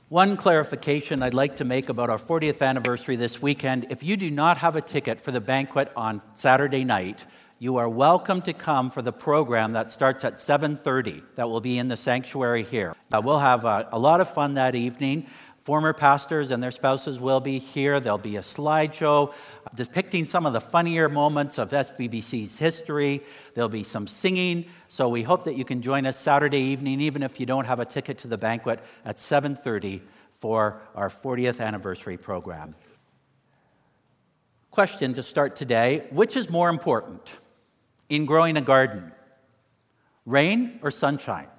One clarification I'd like to make about our 40th anniversary this weekend. If you do not have a ticket for the banquet on Saturday night, you are welcome to come for the program that starts at 7:30. That will be in the sanctuary here. We'll have a lot of fun that evening. Former pastors and their spouses will be here. There'll be a slideshow depicting some of the funnier moments of SBBC's history. There'll be some singing. So we hope that you can join us Saturday evening, even if you don't have a ticket to the banquet, at 7:30 for our 40th anniversary program. Question to start today: which is more important in growing a garden? Rain or sunshine?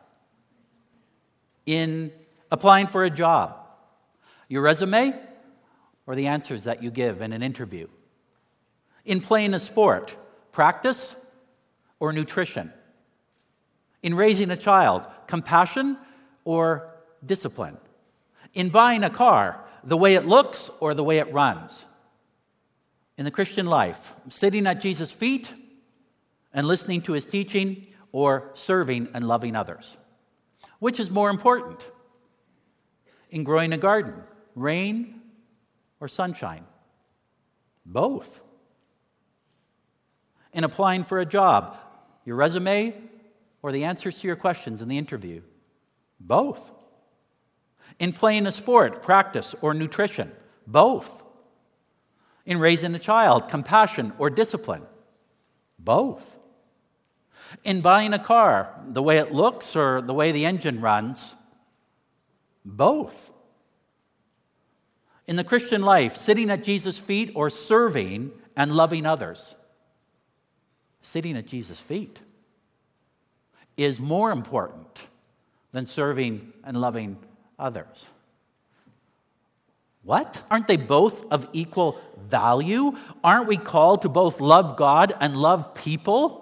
In applying for a job? Your resume or the answers that you give in an interview? In playing a sport, practice or nutrition? In raising a child, compassion or discipline? In buying a car, the way it looks or the way it runs? In the Christian life, sitting at Jesus' feet and listening to his teaching, or serving and loving others? Which is more important in growing a garden? Rain or sunshine? Both. In applying for a job, your resume or the answers to your questions in the interview? Both. In playing a sport, practice or nutrition? Both. In raising a child, compassion or discipline? Both. In buying a car, the way it looks or the way the engine runs? Both. In the Christian life, sitting at Jesus' feet or serving and loving others? Sitting at Jesus' feet is more important than serving and loving others. What? Aren't they both of equal value? Aren't we called to both love God and love people?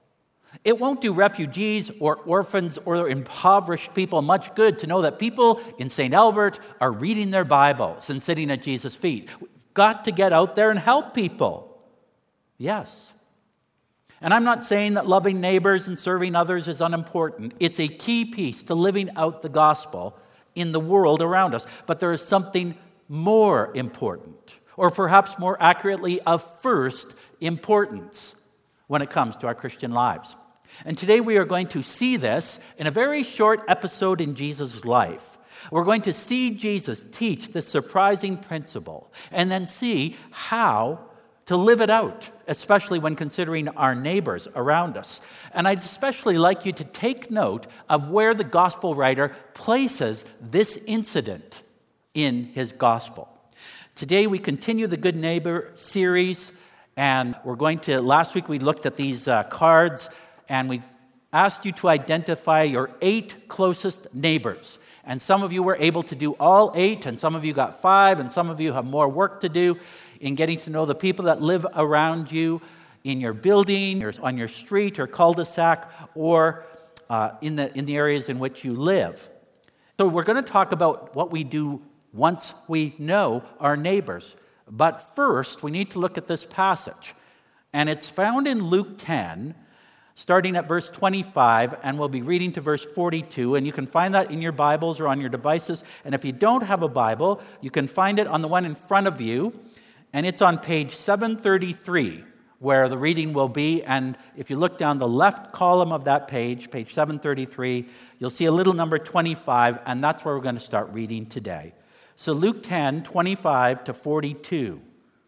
It won't do refugees or orphans or impoverished people much good to know that people in St. Albert are reading their Bibles and sitting at Jesus' feet. We've got to get out there and help people. Yes. And I'm not saying that loving neighbors and serving others is unimportant. It's a key piece to living out the gospel in the world around us. But there is something more important, or perhaps more accurately, of first importance when it comes to our Christian lives. And today we are going to see this in a very short episode in Jesus' life. We're going to see Jesus teach this surprising principle and then see how to live it out, especially when considering our neighbors around us. And I'd especially like you to take note of where the gospel writer places this incident in his gospel. Today we continue the Good Neighbor series, and we're going to, last week we looked at these cards, and we asked you to identify your 8 closest neighbors. And some of you were able to do all 8, and some of you got 5, and some of you have more work to do in getting to know the people that live around you in your building, or on your street or cul-de-sac, or in the areas in which you live. So we're going to talk about what we do once we know our neighbors. But first, we need to look at this passage. And it's found in Luke 10, starting at verse 25, and we'll be reading to verse 42. And you can find that in your Bibles or on your devices. And if you don't have a Bible, you can find it on the one in front of you. And it's on page 733, where the reading will be. And if you look down the left column of that page, page 733, you'll see a little number 25, and that's where we're going to start reading today. So Luke 10, 25 to 42.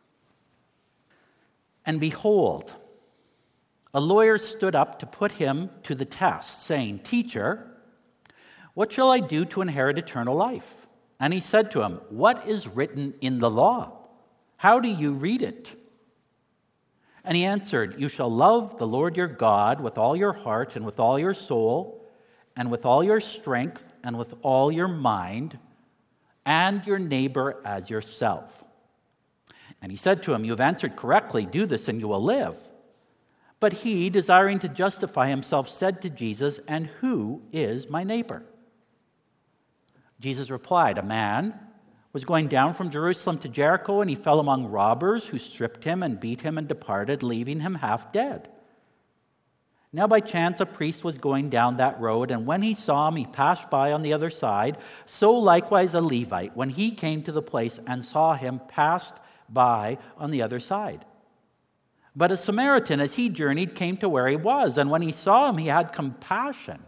And behold, a lawyer stood up to put him to the test, saying, "Teacher, what shall I do to inherit eternal life?" And he said to him, "What is written in the law? How do you read it?" And he answered, "You shall love the Lord your God with all your heart and with all your soul and with all your strength and with all your mind, and your neighbor as yourself." And he said to him, "You have answered correctly. Do this and you will live." But he, desiring to justify himself, said to Jesus, "And who is my neighbor?" Jesus replied, "A man was going down from Jerusalem to Jericho, and he fell among robbers who stripped him and beat him and departed, leaving him half dead. Now by chance a priest was going down that road, and when he saw him, he passed by on the other side. So likewise a Levite, when he came to the place and saw him, passed by on the other side. But a Samaritan, as he journeyed, came to where he was, and when he saw him, he had compassion.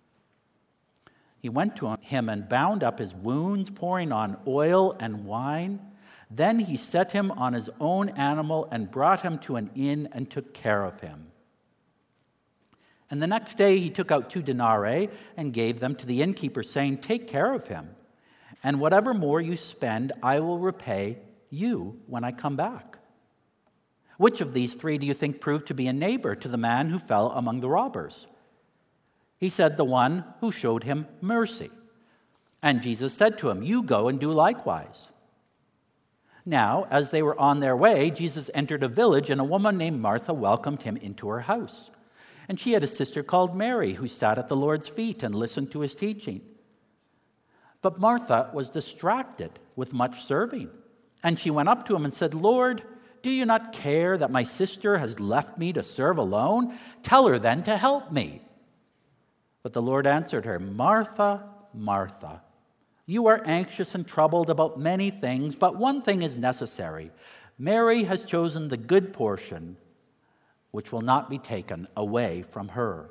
He went to him and bound up his wounds, pouring on oil and wine. Then he set him on his own animal and brought him to an inn and took care of him. And the next day he took out 2 denarii and gave them to the innkeeper, saying, "Take care of him, and whatever more you spend, I will repay you when I come back." Which of these 3 do you think proved to be a neighbor to the man who fell among the robbers? He said, "The one who showed him mercy." And Jesus said to him, "You go and do likewise." Now, as they were on their way, Jesus entered a village, and a woman named Martha welcomed him into her house. And she had a sister called Mary, who sat at the Lord's feet and listened to his teaching. But Martha was distracted with much serving. And she went up to him and said, "Lord, do you not care that my sister has left me to serve alone? Tell her then to help me." But the Lord answered her, "Martha, Martha, you are anxious and troubled about many things, but one thing is necessary. Mary has chosen the good portion, which will not be taken away from her."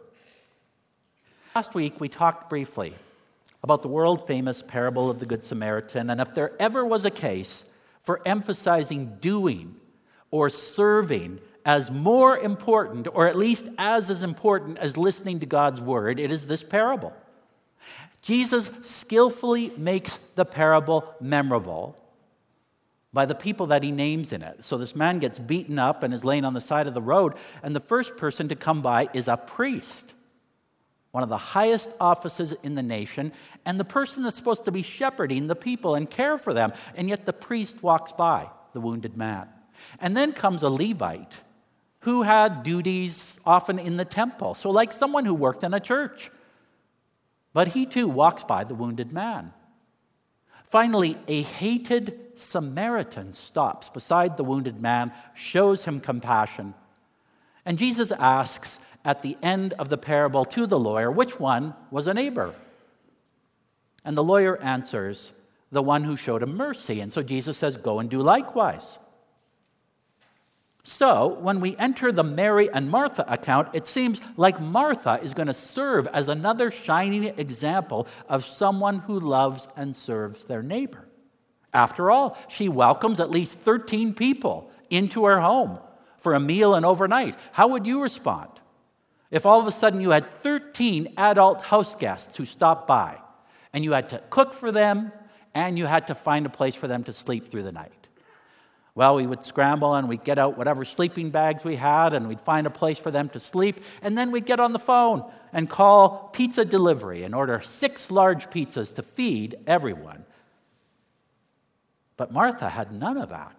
Last week, we talked briefly about the world-famous parable of the Good Samaritan, and if there ever was a case for emphasizing doing or serving as more important, or at least as important as listening to God's word, it is this parable. Jesus skillfully makes the parable memorable by the people that he names in it. So this man gets beaten up and is laying on the side of the road, and the first person to come by is a priest, one of the highest offices in the nation, and the person that's supposed to be shepherding the people and care for them, and yet the priest walks by the wounded man. And then comes a Levite who had duties often in the temple, so like someone who worked in a church. But he too walks by the wounded man. Finally, a hated Samaritan stops beside the wounded man, shows him compassion. And Jesus asks at the end of the parable to the lawyer, which one was a neighbor? And the lawyer answers, the one who showed him mercy. And so Jesus says, "Go and do likewise." So, when we enter the Mary and Martha account, it seems like Martha is going to serve as another shining example of someone who loves and serves their neighbor. After all, she welcomes at least 13 people into her home for a meal and overnight. How would you respond if all of a sudden you had 13 adult house guests who stopped by, and you had to cook for them, and you had to find a place for them to sleep through the night? Well, we would scramble and we'd get out whatever sleeping bags we had and we'd find a place for them to sleep. And then we'd get on the phone and call pizza delivery and order 6 large pizzas to feed everyone. But Martha had none of that.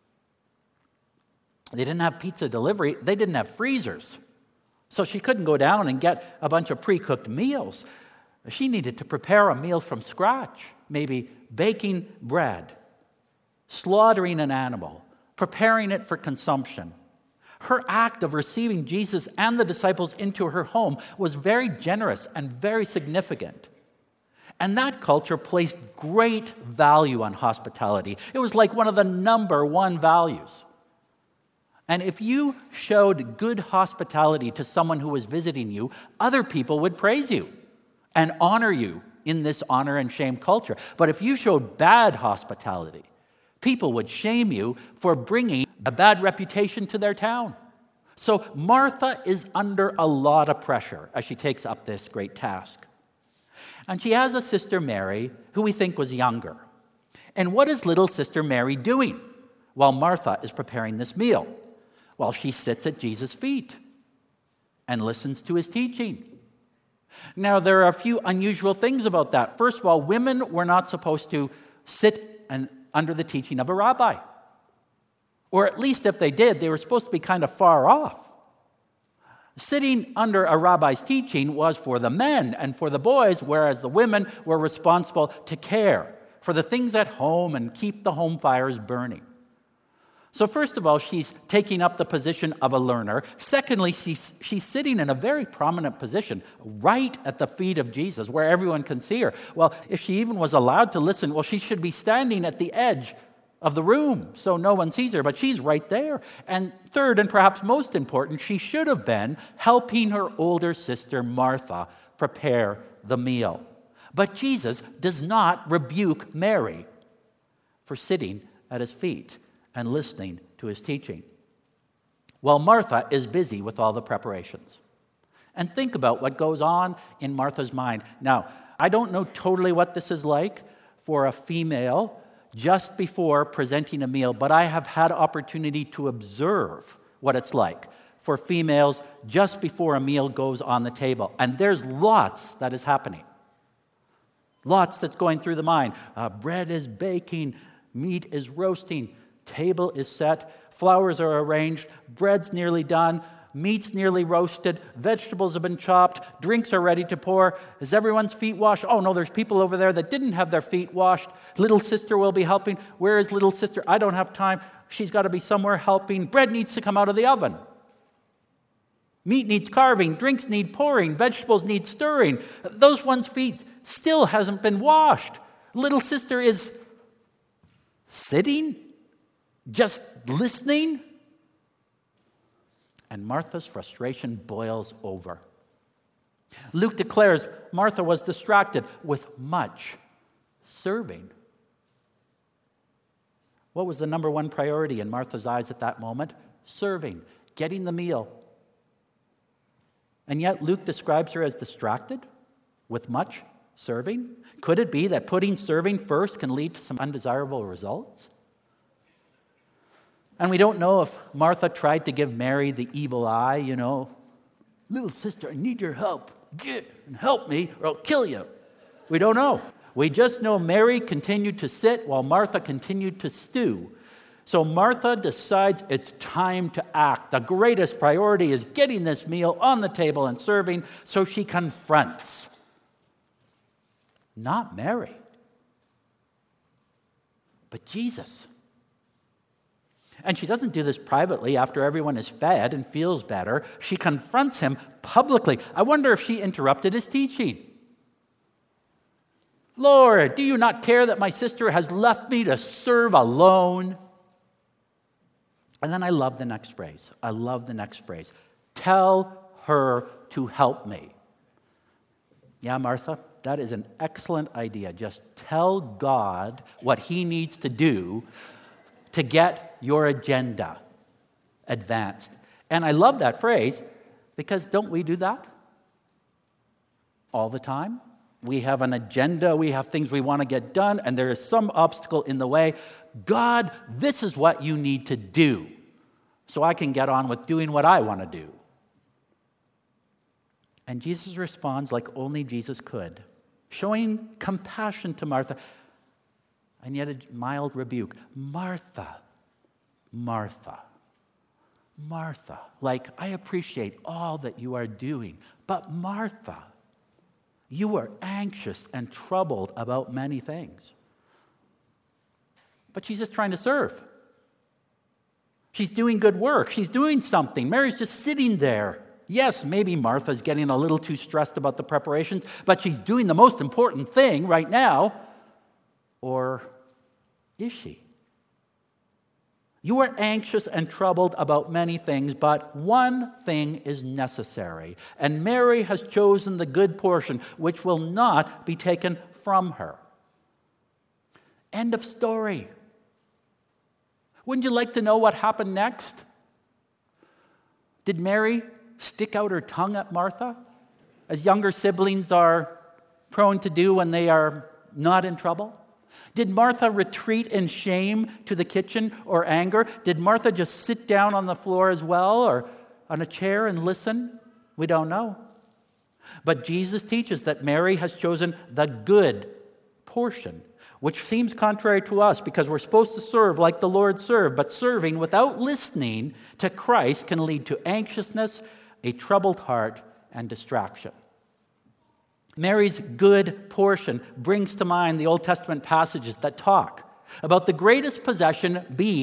They didn't have pizza delivery. They didn't have freezers. So she couldn't go down and get a bunch of pre-cooked meals. She needed to prepare a meal from scratch, maybe baking bread, slaughtering an animal, preparing it for consumption. Her act of receiving Jesus and the disciples into her home was very generous and very significant. And that culture placed great value on hospitality. It was like one of the number 1 values. And if you showed good hospitality to someone who was visiting you, other people would praise you and honor you in this honor and shame culture. But if you showed bad hospitality, people would shame you for bringing a bad reputation to their town. So Martha is under a lot of pressure as she takes up this great task. And she has a sister Mary, who we think was younger. And what is little sister Mary doing while Martha is preparing this meal? Well, she sits at Jesus' feet and listens to his teaching. Now, there are a few unusual things about that. First of all, women were not supposed to sit under the teaching of a rabbi. Or at least if they did, they were supposed to be kind of far off. Sitting under a rabbi's teaching was for the men and for the boys, whereas the women were responsible to care for the things at home and keep the home fires burning. So first of all, she's taking up the position of a learner. Secondly, she's sitting in a very prominent position right at the feet of Jesus where everyone can see her. Well, if she even was allowed to listen, well, she should be standing at the edge of the room so no one sees her, but she's right there. And third, and perhaps most important, she should have been helping her older sister Martha prepare the meal. But Jesus does not rebuke Mary for sitting at his feet and listening to his teaching. Well, Martha is busy with all the preparations. And think about what goes on in Martha's mind. Now, I don't know totally what this is like for a female just before presenting a meal, but I have had opportunity to observe what it's like for females just before a meal goes on the table. And there's lots that is happening. Lots that's going through the mind. Bread is baking, meat is roasting, table is set, flowers are arranged, bread's nearly done, meat's nearly roasted, vegetables have been chopped, drinks are ready to pour. Is everyone's feet washed? Oh no, there's people over there that didn't have their feet washed. Little sister will be helping. Where is little sister? I don't have time. She's got to be somewhere helping. Bread needs to come out of the oven. Meat needs carving, drinks need pouring, vegetables need stirring. Those one's feet still hasn't been washed. Little sister is sitting, just listening. And Martha's frustration boils over. Luke declares Martha was distracted with much serving. What was the number one priority in Martha's eyes at that moment? Serving, getting the meal. And yet Luke describes her as distracted with much serving. Could it be that putting serving first can lead to some undesirable results? And we don't know if Martha tried to give Mary the evil eye, little sister, I need your help. Get and help me or I'll kill you. We don't know. We just know Mary continued to sit while Martha continued to stew. So Martha decides it's time to act. The greatest priority is getting this meal on the table and serving, so she confronts. Not Mary, but Jesus. And she doesn't do this privately after everyone is fed and feels better. She confronts him publicly. I wonder if she interrupted his teaching. Lord, do you not care that my sister has left me to serve alone? And then I love the next phrase. Tell her to help me. Yeah, Martha, that is an excellent idea. Just tell God what he needs to do to get your agenda advanced. And I love that phrase because don't we do that all the time? We have an agenda, we have things we want to get done, and there is some obstacle in the way. God, this is what you need to do so I can get on with doing what I want to do. And Jesus responds like only Jesus could, showing compassion to Martha, and yet a mild rebuke. Martha, Martha, Martha. Like, I appreciate all that you are doing, but Martha, you are anxious and troubled about many things. But she's just trying to serve. She's doing good work. She's doing something. Mary's just sitting there. Yes, maybe Martha's getting a little too stressed about the preparations, but she's doing the most important thing right now. Or is she? You are anxious and troubled about many things, but one thing is necessary. And Mary has chosen the good portion, which will not be taken from her. End of story. Wouldn't you like to know what happened next? Did Mary stick out her tongue at Martha, as younger siblings are prone to do when they are not in trouble? Did Martha retreat in shame to the kitchen or anger? Did Martha just sit down on the floor as well or on a chair and listen? We don't know. But Jesus teaches that Mary has chosen the good portion, which seems contrary to us because we're supposed to serve like the Lord served, but serving without listening to Christ can lead to anxiousness, a troubled heart, and distraction. Mary's good portion brings to mind the Old Testament passages that talk about the greatest possession being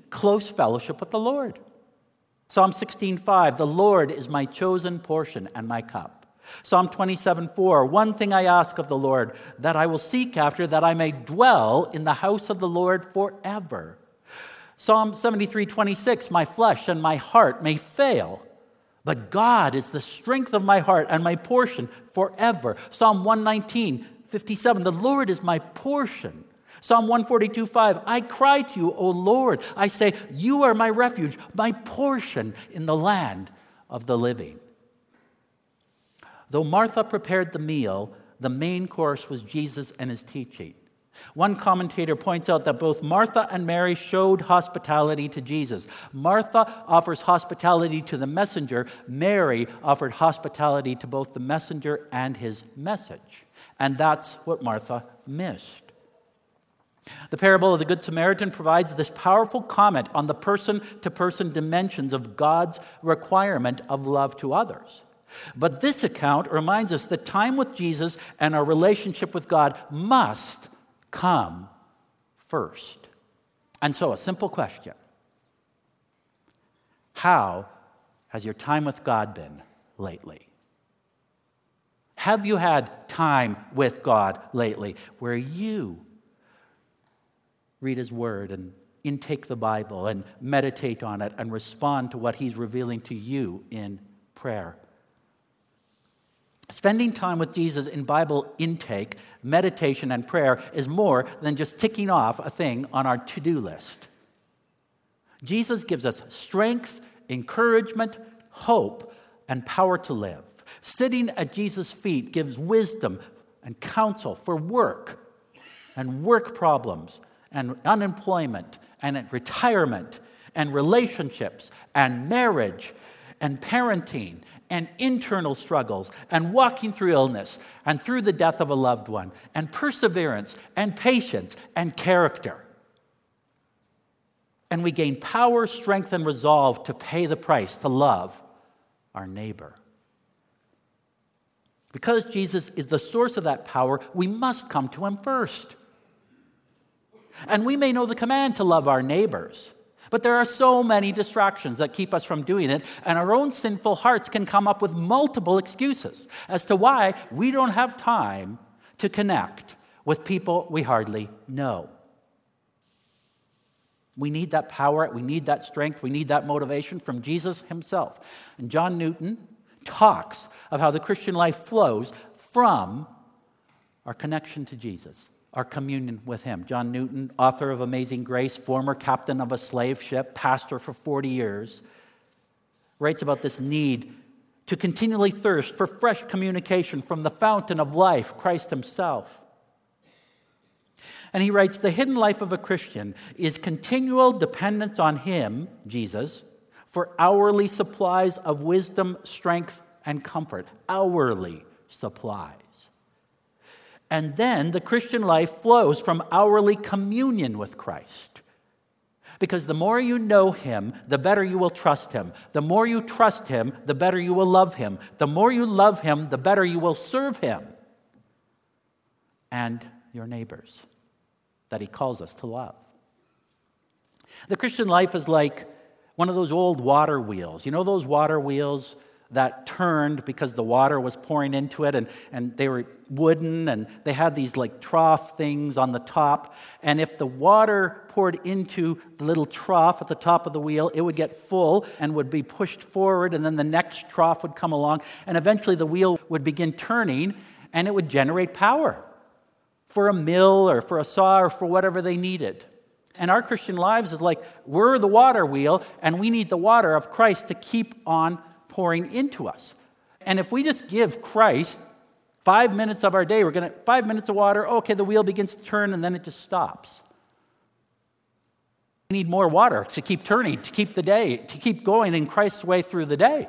close fellowship with the Lord. Psalm 16:5, the Lord is my chosen portion and my cup. Psalm 27:4, one thing I ask of the Lord, that I will seek after, that I may dwell in the house of the Lord forever. Psalm 73:26, my flesh and my heart may fail, but God is the strength of my heart and my portion forever. Psalm 119:57, the Lord is my portion. Psalm 142:5, I cry to you, O Lord. I say, you are my refuge, my portion in the land of the living. Though Martha prepared the meal, the main course was Jesus and his teaching. One commentator points out that both Martha and Mary showed hospitality to Jesus. Martha offers hospitality to the messenger. Mary offered hospitality to both the messenger and his message. And that's what Martha missed. The parable of the Good Samaritan provides this powerful comment on the person-to-person dimensions of God's requirement of love to others. But this account reminds us that time with Jesus and our relationship with God must come first. And so, a simple question. How has your time with God been lately? Have you had time with God lately where you read his word and intake the Bible and meditate on it and respond to what he's revealing to you in prayer? Spending time with Jesus in Bible intake, meditation, and prayer is more than just ticking off a thing on our to-do list. Jesus gives us strength, encouragement, hope, and power to live. Sitting at Jesus' feet gives wisdom and counsel for work and work problems and unemployment and retirement and relationships and marriage and parenting and internal struggles and walking through illness and through the death of a loved one and perseverance and patience and character. And we gain power, strength, and resolve to pay the price, to love our neighbor. Because Jesus is the source of that power, we must come to him first. And we may know the command to love our neighbors, but there are so many distractions that keep us from doing it, and our own sinful hearts can come up with multiple excuses as to why we don't have time to connect with people we hardly know. We need that power, we need that strength, we need that motivation from Jesus himself. And John Newton talks of how the Christian life flows from our connection to Jesus, our communion with him. John Newton, author of Amazing Grace, former captain of a slave ship, pastor for 40 years, writes about this need to continually thirst for fresh communication from the fountain of life, Christ himself. And he writes, the hidden life of a Christian is continual dependence on him, Jesus, for hourly supplies of wisdom, strength, and comfort. Hourly supplies. And then the Christian life flows from hourly communion with Christ. Because the more you know him, the better you will trust him. The more you trust him, the better you will love him. The more you love him, the better you will serve him. And your neighbors that he calls us to love. The Christian life is like one of those old water wheels. You know those water wheels that turned because the water was pouring into it, and they were wooden, and they had these like trough things on the top. And if the water poured into the little trough at the top of the wheel, it would get full and would be pushed forward, and then the next trough would come along, and eventually the wheel would begin turning, and it would generate power for a mill or for a saw or for whatever they needed. And our Christian lives is like we're the water wheel, and we need the water of Christ to keep on pouring into us. And if we just give Christ 5 minutes of our day, 5 minutes of water, okay, the wheel begins to turn, and then it just stops. We need more water to keep turning, to keep the day, to keep going in Christ's way through the day.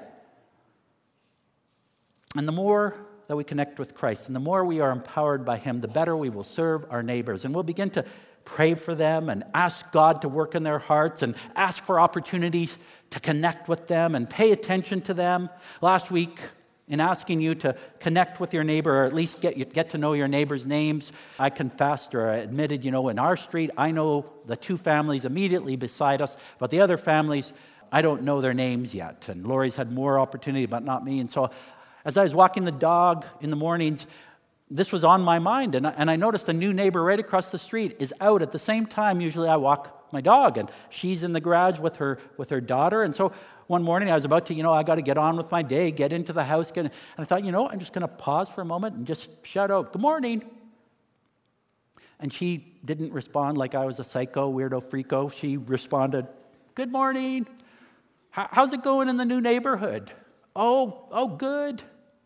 And the more that we connect with Christ, and the more we are empowered by him, the better we will serve our neighbors. And we'll begin to pray for them and ask God to work in their hearts and ask for opportunities to connect with them and pay attention to them. Last week, in asking you to connect with your neighbor, or at least get to know your neighbor's names. I confessed or I admitted, in our street, I know the two families immediately beside us, but the other families, I don't know their names yet. And Lori's had more opportunity, but not me. And so as I was walking the dog in the mornings, this was on my mind. And I noticed a new neighbor right across the street is out at the same time. Usually I walk my dog, and she's in the garage with her daughter. And so one morning I was about to, I got to get on with my day, get into the house. And I thought, I'm just going to pause for a moment and just shout out, "Good morning." And she didn't respond like I was a psycho, weirdo, freako. She responded, "Good morning. How's it going in the new neighborhood?" Oh, good.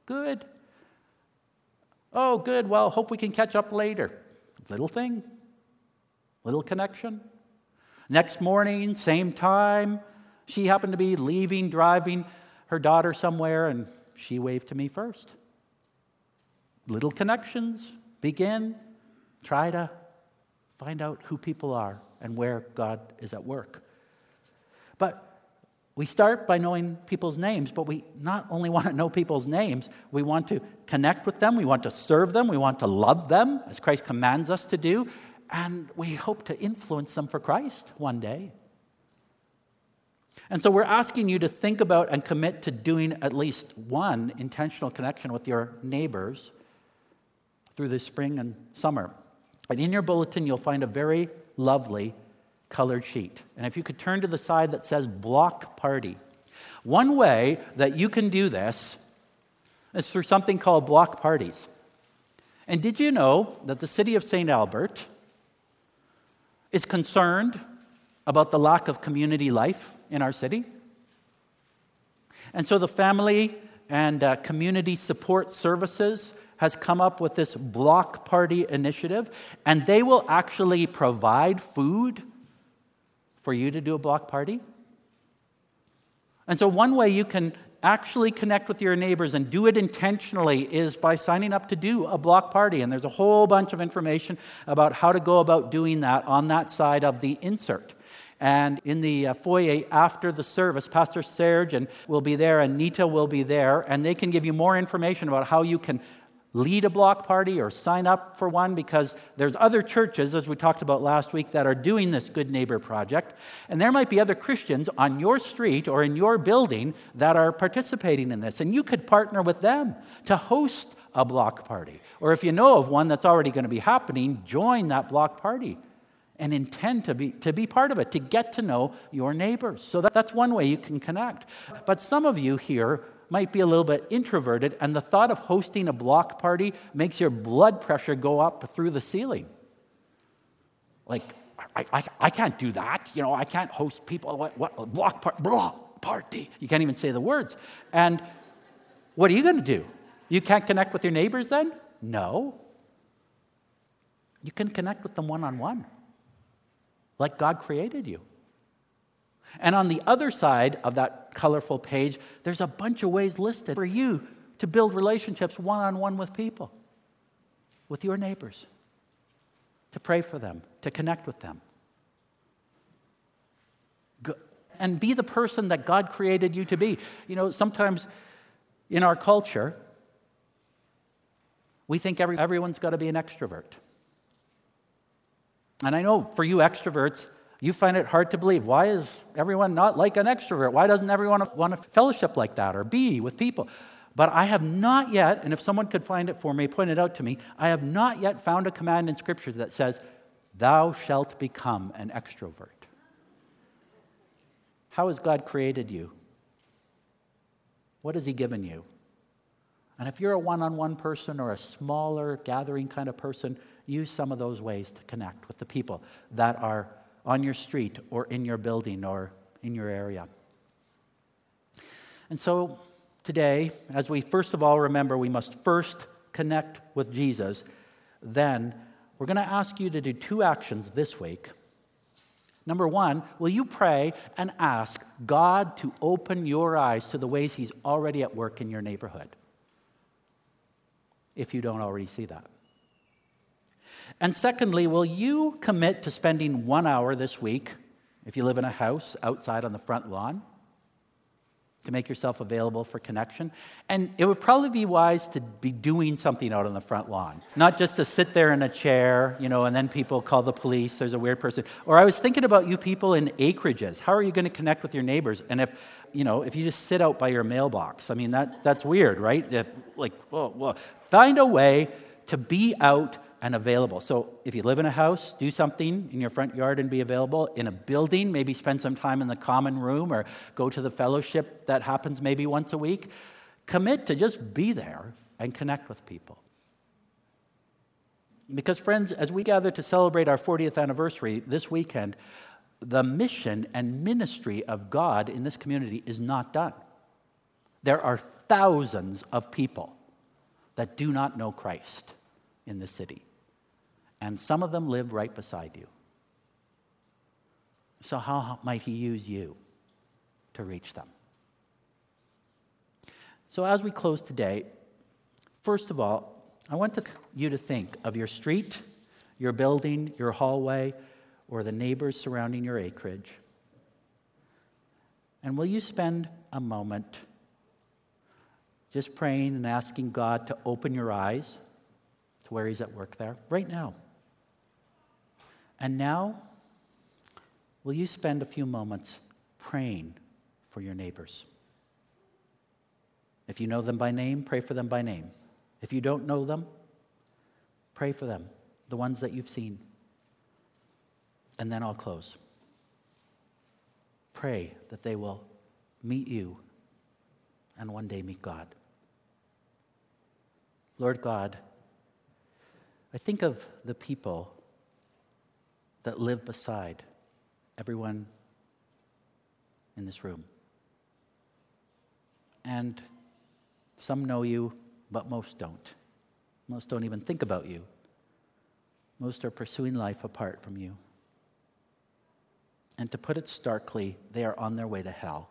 Oh, good. Well, hope we can catch up later. Little thing. Little connection. Next morning, same time, she happened to be leaving, driving her daughter somewhere, and she waved to me first. Little connections. Begin. Try to find out who people are and where God is at work. But we start by knowing people's names, but we not only want to know people's names, we want to connect with them, we want to serve them, we want to love them, as Christ commands us to do, and we hope to influence them for Christ one day. And so we're asking you to think about and commit to doing at least one intentional connection with your neighbors through this spring and summer. And in your bulletin, you'll find a very lovely colored sheet. And if you could turn to the side that says Block Party. One way that you can do this is through something called block parties. And did you know that the city of St. Albert is concerned about the lack of community life in our city? And so the Family and Community Support Services has come up with this block party initiative, and they will actually provide food for you to do a block party. And so one way you can actually connect with your neighbors and do it intentionally is by signing up to do a block party. And there's a whole bunch of information about how to go about doing that on that side of the insert. And in the foyer after the service, Pastor Serge will be there and Nita will be there, and they can give you more information about how you can lead a block party or sign up for one, because there's other churches, as we talked about last week, that are doing this Good Neighbor Project. And there might be other Christians on your street or in your building that are participating in this. And you could partner with them to host a block party. Or if you know of one that's already going to be happening, join that block party and intend to be part of it, to get to know your neighbors. So that's one way you can connect. But some of you here might be a little bit introverted, and the thought of hosting a block party makes your blood pressure go up through the ceiling. Like, I can't do that. I can't host people. What a block party. You can't even say the words. And what are you going to do? You can't connect with your neighbors then? No. You can connect with them one-on-one, like God created you. And on the other side of that colorful page, there's a bunch of ways listed for you to build relationships one-on-one with people, with your neighbors, to pray for them, to connect with them. And be the person that God created you to be. Sometimes in our culture, we think everyone's got to be an extrovert. And I know for you extroverts, you find it hard to believe. Why is everyone not like an extrovert? Why doesn't everyone want to fellowship like that or be with people? But I have not yet, and if someone could find it for me, point it out to me, I have not yet found a command in Scripture that says, "Thou shalt become an extrovert." How has God created you? What has He given you? And if you're a one-on-one person or a smaller gathering kind of person, use some of those ways to connect with the people that are on your street or in your building or in your area. And so today, as we first of all remember, we must first connect with Jesus. Then we're going to ask you to do two actions this week. Number one, will you pray and ask God to open your eyes to the ways He's already at work in your neighborhood, if you don't already see that? And secondly, will you commit to spending 1 hour this week, if you live in a house, outside on the front lawn, to make yourself available for connection. And it would probably be wise to be doing something out on the front lawn, not just to sit there in a chair, and then people call the police, there's a weird person. Or I was thinking about you people in acreages. How are you going to connect with your neighbors? And if you just sit out by your mailbox, that's weird, right? Find a way to be out and available. So if you live in a house, do something in your front yard and be available. In a building, maybe spend some time in the common room or go to the fellowship that happens maybe once a week. Commit to just be there and connect with people. Because friends, as we gather to celebrate our 40th anniversary this weekend, the mission and ministry of God in this community is not done. There are thousands of people that do not know Christ in this city. And some of them live right beside you. So how might he use you to reach them? So as we close today, first of all, I want you to think of your street, your building, your hallway, or the neighbors surrounding your acreage. And will you spend a moment just praying and asking God to open your eyes to where he's at work there right now? And now, will you spend a few moments praying for your neighbors? If you know them by name, pray for them by name. If you don't know them, pray for them, the ones that you've seen. And then I'll close. Pray that they will meet you and one day meet God. Lord God, I think of the people that live beside everyone in this room. And some know you, but most don't. Most don't even think about you. Most are pursuing life apart from you. And to put it starkly, they are on their way to hell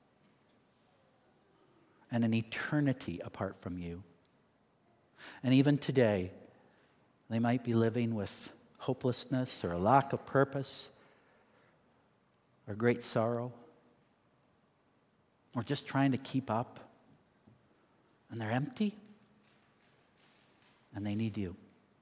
and an eternity apart from you. And even today, they might be living with hopelessness or a lack of purpose or great sorrow or just trying to keep up. And they're empty and they need you.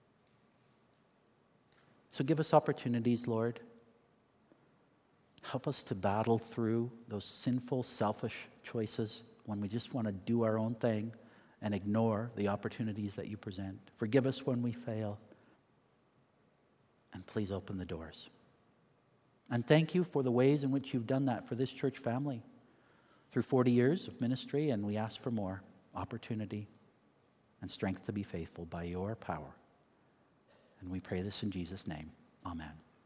So give us opportunities, Lord. Help us to battle through those sinful, selfish choices when we just want to do our own thing and ignore the opportunities that you present. Forgive us when we fail. And please open the doors. And thank you for the ways in which you've done that for this church family through 40 years of ministry, and we ask for more opportunity and strength to be faithful by your power. And we pray this in Jesus' name. Amen.